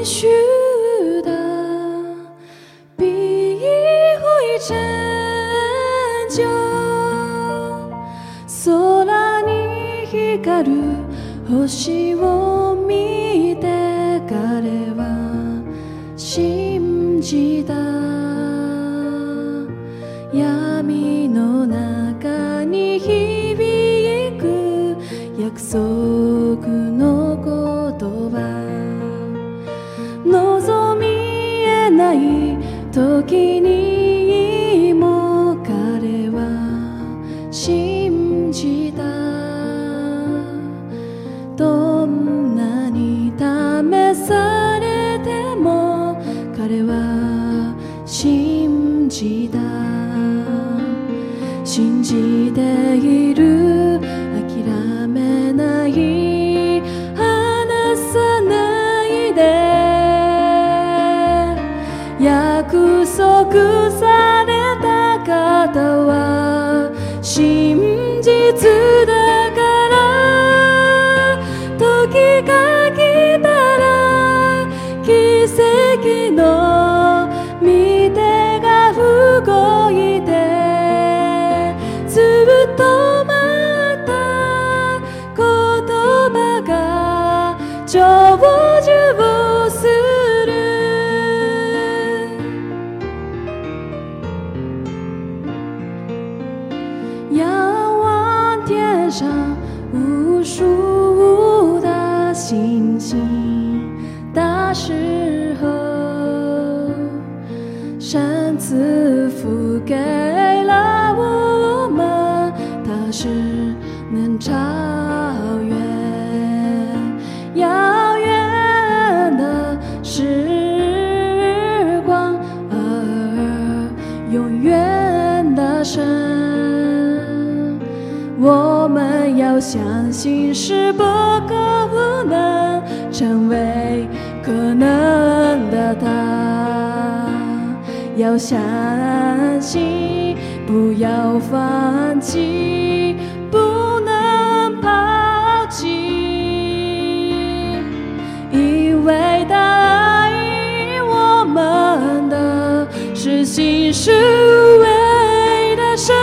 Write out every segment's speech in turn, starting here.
许的必会成就。空に光る星を見て彼は信じた。闇の中に響く約束の言葉。望みえない時にも彼は信じた。どんなに試されても彼は信じた。信じている、諦めない、離さないで。約束された方は真実だから。時が来たら奇跡の御手が動いて、ずっと待った言葉が成就する。仰望天上无数的星星的时候，神赐福给了我们，它是能超越遥远的时光，而永远的神。我们要相信是不可能成为可能的他，要相信，不要放弃，不能抛弃，因为他爱我们的是心是为的神。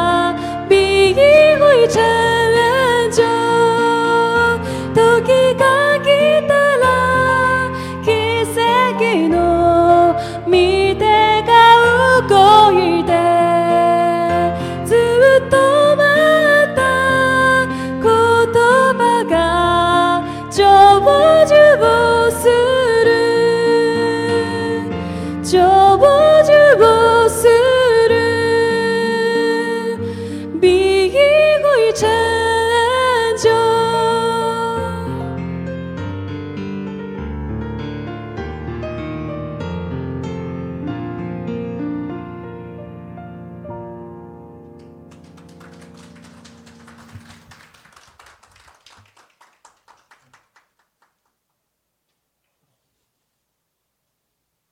必会成就，時が